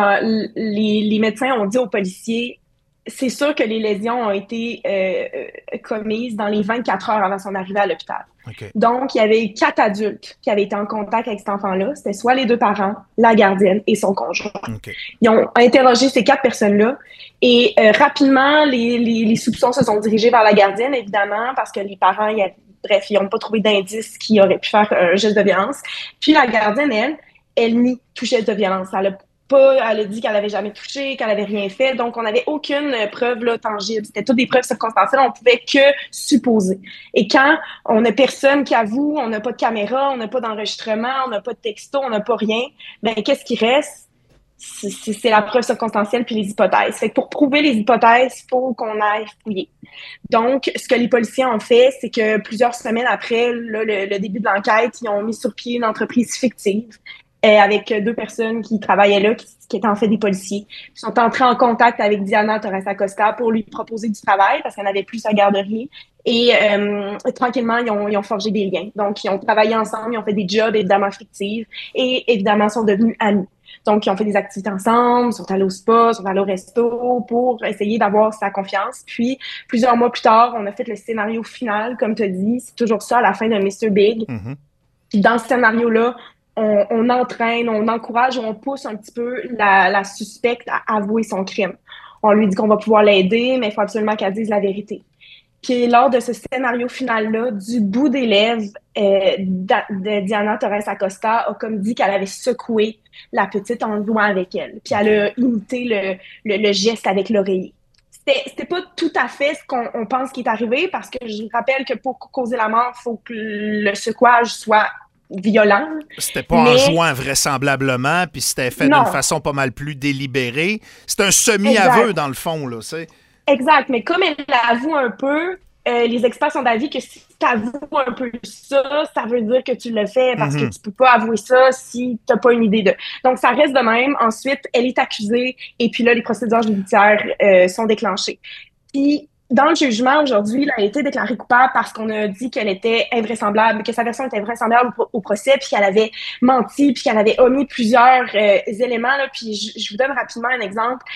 les médecins ont dit aux policiers, c'est sûr que les lésions ont été commises dans les 24 heures avant son arrivée à l'hôpital. Okay. Donc, il y avait 4 adultes qui avaient été en contact avec cet enfant-là. C'était soit les 2 parents, la gardienne et son conjoint. Okay. Ils ont interrogé ces 4 personnes-là et rapidement, les soupçons se sont dirigés vers la gardienne, évidemment, parce que les parents, ils n'ont pas trouvé d'indices qui auraient pu faire un geste de violence. Puis la gardienne, elle nie tout geste de violence. Elle a dit qu'elle n'avait jamais touché, qu'elle n'avait rien fait. Donc, on n'avait aucune preuve là, tangible. C'était toutes des preuves circonstancielles. On ne pouvait que supposer. Et quand on n'a personne qui avoue, on n'a pas de caméra, on n'a pas d'enregistrement, on n'a pas de texto, on n'a pas rien, bien, qu'est-ce qui reste? C'est la preuve circonstancielle puis les hypothèses. Fait que pour prouver les hypothèses, il faut qu'on aille fouiller. Donc, ce que les policiers ont fait, c'est que plusieurs semaines après le début de l'enquête, ils ont mis sur pied une entreprise fictive avec 2 personnes qui travaillaient là, qui étaient en fait des policiers. Ils sont entrés en contact avec Diana Torres-Acosta pour lui proposer du travail parce qu'elle n'avait plus sa garderie. Et tranquillement, ils ont forgé des liens. Donc, ils ont travaillé ensemble, ils ont fait des jobs évidemment fictifs et évidemment sont devenus amis. Donc, ils ont fait des activités ensemble, sont allés au spa, sont allés au resto pour essayer d'avoir sa confiance. Puis, plusieurs mois plus tard, on a fait le scénario final, comme tu as dit. C'est toujours ça à la fin de Mr. Big. Mm-hmm. Puis, dans ce scénario-là, on entraîne, on encourage, on pousse un petit peu la suspecte à avouer son crime. On lui dit qu'on va pouvoir l'aider, mais il faut absolument qu'elle dise la vérité. Puis lors de ce scénario final-là, du bout des lèvres de Diana Torres-Acosta a comme dit qu'elle avait secoué la petite en jouant avec elle. Puis elle a imité le geste avec l'oreiller. C'était pas tout à fait ce qu'on pense qui est arrivé parce que je rappelle que pour causer la mort, il faut que le secouage soit violent.
C'était pas en jouant vraisemblablement, puis c'était fait d'une façon pas mal plus délibérée. C'est un semi-aveu dans le fond, là, c'est.
Exact, mais comme elle l'avoue un peu, les experts sont d'avis que si tu avoues un peu ça, ça veut dire que tu le fais parce que tu peux pas avouer ça si tu n'as pas une idée de. Donc, ça reste de même. Ensuite, elle est accusée et puis là, les procédures judiciaires sont déclenchées. Puis, dans le jugement, aujourd'hui, elle a été déclarée coupable parce qu'on a dit qu'elle était invraisemblable, que sa version était vraisemblable au procès, puis qu'elle avait menti, puis qu'elle avait omis plusieurs éléments. Là, puis je vous donne rapidement un exemple.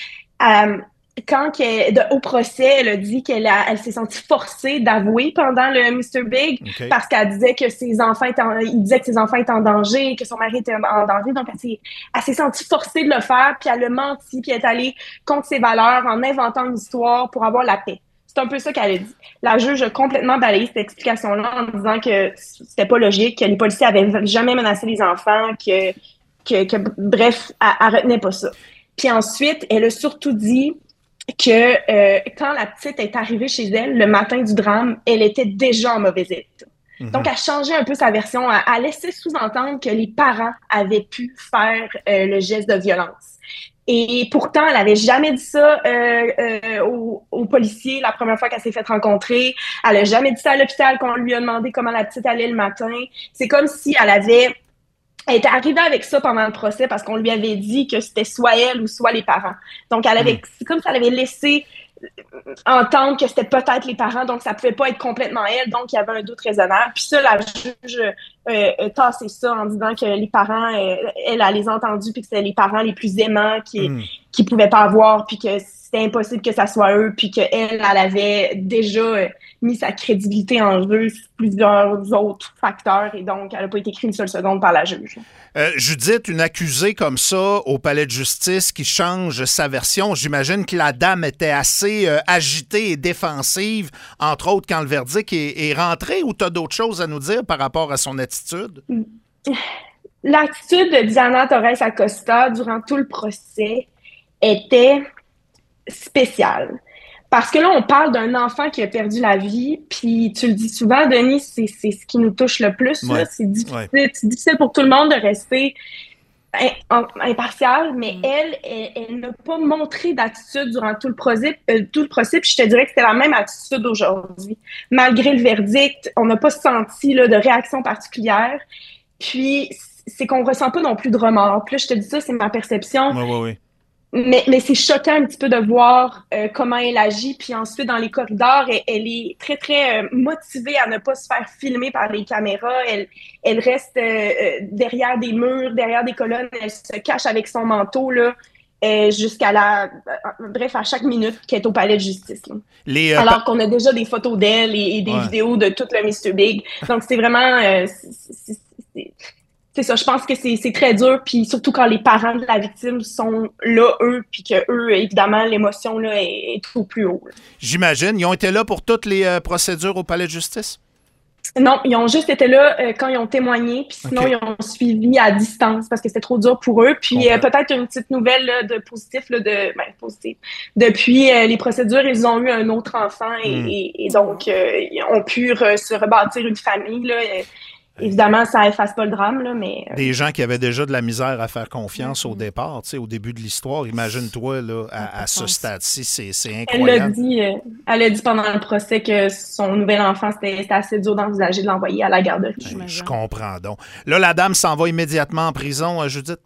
Au procès, elle a dit qu'elle s'est sentie forcée d'avouer pendant le Mr. Big parce qu'elle disait que ses enfants étaient en danger, que son mari était en danger. Donc, elle s'est sentie forcée de le faire, puis elle a menti, puis elle est allée contre ses valeurs en inventant une histoire pour avoir la paix. C'est un peu ça qu'elle a dit. La juge a complètement balayé cette explication-là en disant que c'était pas logique, que les policiers avaient jamais menacé les enfants, bref, elle retenait pas ça. Puis ensuite, elle a surtout dit que quand la petite est arrivée chez elle le matin du drame, elle était déjà en mauvais état. Mm-hmm. Donc, elle changeait un peu sa version. Elle laissait sous-entendre que les parents avaient pu faire le geste de violence. Et pourtant, elle n'avait jamais dit ça aux policiers la première fois qu'elle s'est fait rencontrer. Elle n'a jamais dit ça à l'hôpital quand on lui a demandé comment la petite allait le matin. C'est comme si elle était arrivée avec ça pendant le procès parce qu'on lui avait dit que c'était soit elle ou soit les parents. Donc, c'est comme si elle avait laissé entendre que c'était peut-être les parents, donc ça pouvait pas être complètement elle, donc il y avait un doute raisonnable. Puis ça, la juge tassait ça en disant que les parents, elle les a entendus, puis que c'était les parents les plus aimants qui qu'ils pouvaient pas avoir, puis que c'était impossible que ça soit eux, puis qu'elle, elle avait déjà mis sa crédibilité en jeu sur plusieurs autres facteurs, et donc elle n'a pas été écrite une seule seconde par la juge.
Judith, une accusée comme ça au palais de justice qui change sa version, j'imagine que la dame était assez agitée et défensive, entre autres quand le verdict est rentré, ou tu as d'autres choses à nous dire par rapport à son attitude?
L'attitude de Diana Torres Acosta durant tout le procès était spéciale. Parce que là, on parle d'un enfant qui a perdu la vie, puis tu le dis souvent, Denis, c'est ce qui nous touche le plus.
Ouais.
C'est difficile pour tout le monde de rester impartial, mais elle n'a pas montré d'attitude durant tout le procès, puis je te dirais que c'était la même attitude aujourd'hui. Malgré le verdict, on n'a pas senti là, de réaction particulière, puis c'est qu'on ressent pas non plus de remords. Puis là, je te dis ça, c'est ma perception.
Oui.
Mais c'est choquant un petit peu de voir comment elle agit. Puis ensuite, dans les corridors, elle est très, très motivée à ne pas se faire filmer par les caméras. Elle reste derrière des murs, derrière des colonnes. Elle se cache avec son manteau là, jusqu'à bref, à chaque minute qu'elle est au palais de justice. Alors qu'on a déjà des photos d'elle et des vidéos de tout le Mr. Big. Donc, c'est vraiment... c'est ça, je pense que c'est très dur, puis surtout quand les parents de la victime sont là, eux, puis que eux, évidemment, l'émotion là est au plus haut. Là.
J'imagine. Ils ont été là pour toutes les procédures au palais de justice?
Non, ils ont juste été là quand ils ont témoigné, puis sinon, ils ont suivi à distance parce que c'était trop dur pour eux. Puis peut-être une petite nouvelle là, de positif, là, positif. Depuis les procédures, ils ont eu un autre enfant et donc, ils ont pu se rebâtir une famille, là. Évidemment, ça efface pas le drame, là, mais...
Des gens qui avaient déjà de la misère à faire confiance au départ, tu sais, au début de l'histoire. Imagine-toi, là, à ce stade-ci, c'est incroyable.
Elle a dit pendant le procès que son nouvel enfant, c'était assez dur d'envisager de l'envoyer à la garderie.
Je comprends donc. Là, la dame s'en va immédiatement en prison, Judith?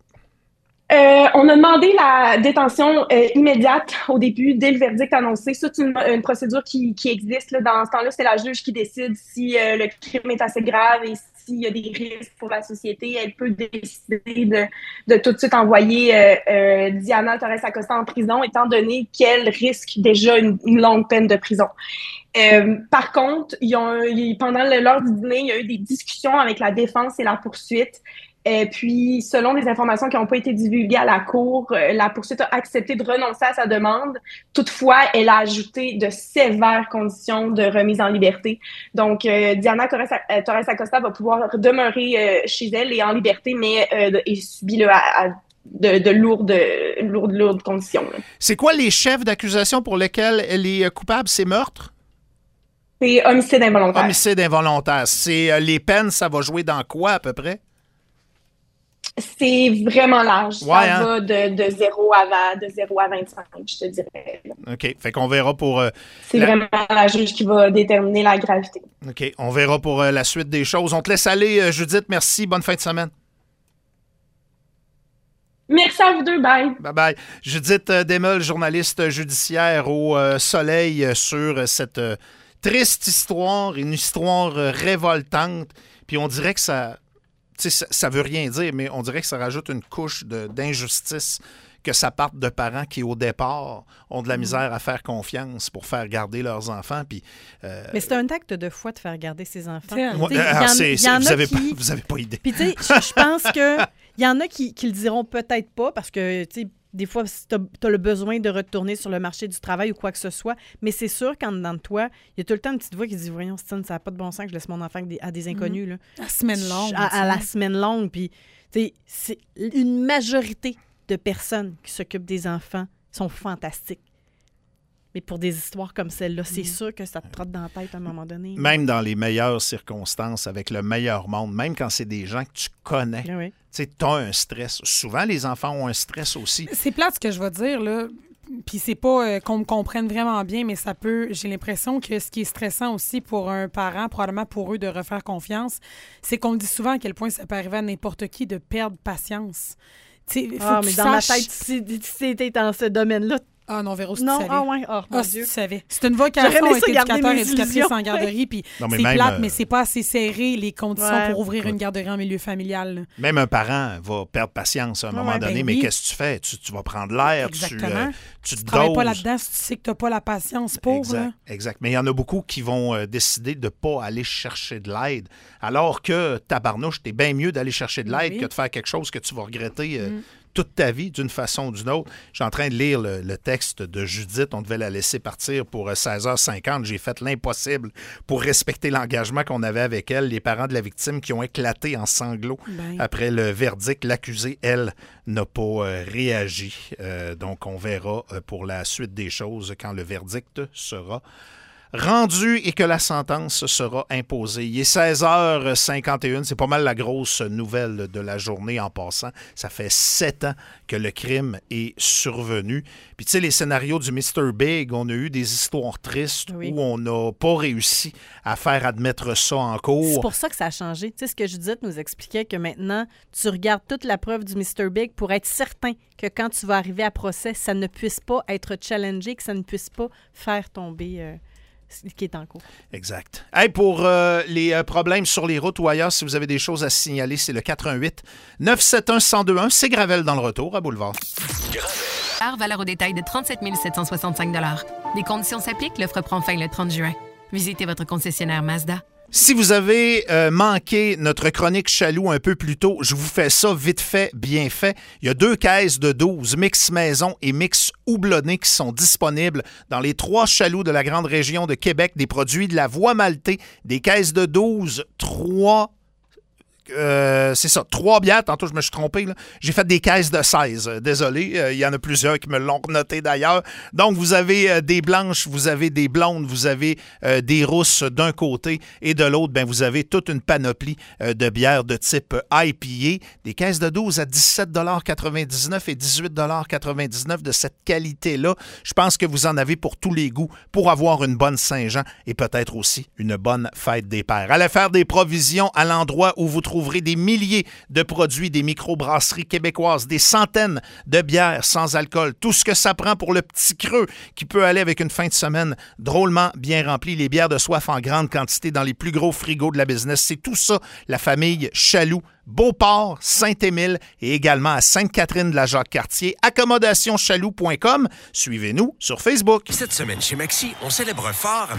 On a demandé la détention immédiate au début, dès le verdict annoncé. C'est une procédure qui existe. Là. Dans ce temps-là, c'est la juge qui décide si le crime est assez grave et s'il y a des risques pour la société. Elle peut décider de tout de suite envoyer Diana Torres Acosta en prison, étant donné qu'elle risque déjà une longue peine de prison. Par contre, pendant l'heure du dîner, il y a eu des discussions avec la défense et la poursuite. Puis, selon les informations qui n'ont pas été divulguées à la cour, la poursuite a accepté de renoncer à sa demande. Toutefois, elle a ajouté de sévères conditions de remise en liberté. Donc, Diana Torres Acosta va pouvoir demeurer chez elle et en liberté, mais et subit de lourdes conditions. Là.
C'est quoi les chefs d'accusation pour lesquels elle est coupable? C'est meurtre?
C'est homicide involontaire.
Homicide involontaire. C'est les peines, ça va jouer dans quoi à peu près?
C'est vraiment large.
Ouais,
ça va de 0 à 25, je te dirais. Là.
OK. Fait qu'on verra pour...
c'est vraiment la juge qui va déterminer la gravité.
OK. On verra pour la suite des choses. On te laisse aller, Judith. Merci. Bonne fin de semaine.
Merci à vous deux. Bye.
Bye-bye. Judith Desmeules, journaliste judiciaire au Soleil sur cette triste histoire, une histoire révoltante. Puis on dirait que ça veut rien dire, mais on dirait que ça rajoute une couche d'injustice que ça parte de parents qui, au départ, ont de la misère à faire confiance pour faire garder leurs enfants. Puis,
mais c'est un acte de foi de faire garder ses enfants.
Vous n'avez pas idée.
Puis, tu sais, je pense qu'il y en a qui le diront peut-être pas parce que, tu sais, des fois, tu as le besoin de retourner sur le marché du travail ou quoi que ce soit. Mais c'est sûr qu'en dedans de toi, il y a tout le temps une petite voix qui dit « Voyons, Stine, ça n'a pas de bon sens que je laisse mon enfant à des inconnus. » là.
La semaine longue.
À la semaine longue. Puis, tu sais, c'est une majorité de personnes qui s'occupent des enfants sont fantastiques. Mais pour des histoires comme celle-là, c'est sûr que ça te trotte dans la tête à un moment donné.
Même dans les meilleures circonstances, avec le meilleur monde, même quand c'est des gens que tu connais, tu as un stress. Souvent, les enfants ont un stress aussi.
C'est plate ce que je vais dire, là. Puis c'est pas qu'on me comprenne vraiment bien, mais ça peut... J'ai l'impression que ce qui est stressant aussi pour un parent, probablement pour eux, de refaire confiance, c'est qu'on dit souvent à quel point ça peut arriver à n'importe qui de perdre patience.
Mais dans ma tête, si t'es dans ce domaine-là,
Ah non, Véro, si
Non,
tu savais.
ah ouais, oh mon
Si
Dieu.
tu savais. C'est une vocation
J'aurais aimé
être
ça garder
éducateur,
mes
éducatrice
illusions.
en garderie, puis
Non, mais
c'est
même,
plate, mais c'est pas assez serré les conditions
Ouais.
pour ouvrir une garderie en milieu familial. là.
Même un parent va perdre patience à un moment
ouais,
donné,
ben
mais
oui.
qu'est-ce que tu fais? Tu vas prendre l'air,
Exactement.
tu te
Tu travailles pas
doses.
là-dedans si tu sais que tu n'as pas la patience pour.
Exact,
là.
exact. Mais il y en a beaucoup qui vont décider de ne pas aller chercher de l'aide, alors que tabarnouche, t'es bien mieux d'aller chercher de l'aide
Oui.
que de faire quelque chose que tu vas regretter toute ta vie, d'une façon ou d'une autre. Je suis en train de lire le texte de Judith. On devait la laisser partir pour 16h50. J'ai fait l'impossible pour respecter l'engagement qu'on avait avec elle. Les parents de la victime qui ont éclaté en sanglots
Ben.
après le verdict. L'accusée, elle, n'a pas réagi. Donc, on verra pour la suite des choses quand le verdict sera rendu et que la sentence sera imposée. Il est 16h51, c'est pas mal la grosse nouvelle de la journée en passant. Ça fait 7 ans que le crime est survenu. Puis tu sais, les scénarios du Mr. Big, on a eu des histoires tristes
Oui.
où on n'a pas réussi à faire admettre ça en
C'est
cours.
pour ça que ça a changé. Tu sais, ce que Judith nous expliquait, que maintenant, tu regardes toute la preuve du Mr. Big pour être certain que quand tu vas arriver à procès, ça ne puisse pas être challengé, que ça ne puisse pas faire tomber ce qui est en cours.
Exact. Hey, pour les problèmes sur les routes ou ailleurs, si vous avez des choses à signaler, c'est le 418-971-1021. C'est Gravel dans le retour à Boulevard.
Valeur au détail de 37 765 $. Les conditions s'appliquent. L'offre prend fin le 30 juin. Visitez votre concessionnaire Mazda.
Si vous avez manqué notre chronique Chaloux un peu plus tôt, je vous fais ça vite fait, bien fait. Il y a 2 caisses de 12, mix maison et mix houblonné qui sont disponibles dans les 3 chaloux de la grande région de Québec, des produits de la Voie Maltais, des caisses de 12, 3... c'est ça, 3 bières. Tantôt, je me suis trompé. Là. J'ai fait des caisses de 16. Désolé, il y en a plusieurs qui me l'ont noté d'ailleurs. Donc, vous avez des blanches, vous avez des blondes, vous avez des rousses d'un côté et de l'autre, ben, vous avez toute une panoplie de bières de type IPA. Des caisses de 12 à 17,99 $ et 18,99 $ de cette qualité-là. Je pense que vous en avez pour tous les goûts pour avoir une bonne Saint-Jean et peut-être aussi une bonne fête des pères. Allez faire des provisions à l'endroit où vous trouverez des milliers de produits des microbrasseries québécoises, des centaines de bières sans alcool, tout ce que ça prend pour le petit creux qui peut aller avec une fin de semaine drôlement bien remplie, les bières de soif en grande quantité dans les plus gros frigos de la business. C'est tout ça, la famille Chaloux. Beauport, Saint-Émile et également à Sainte-Catherine de la Jacques-Cartier. Accommodationchaloux.com. Suivez-nous sur Facebook.
Cette semaine chez Maxi, on célèbre fort avec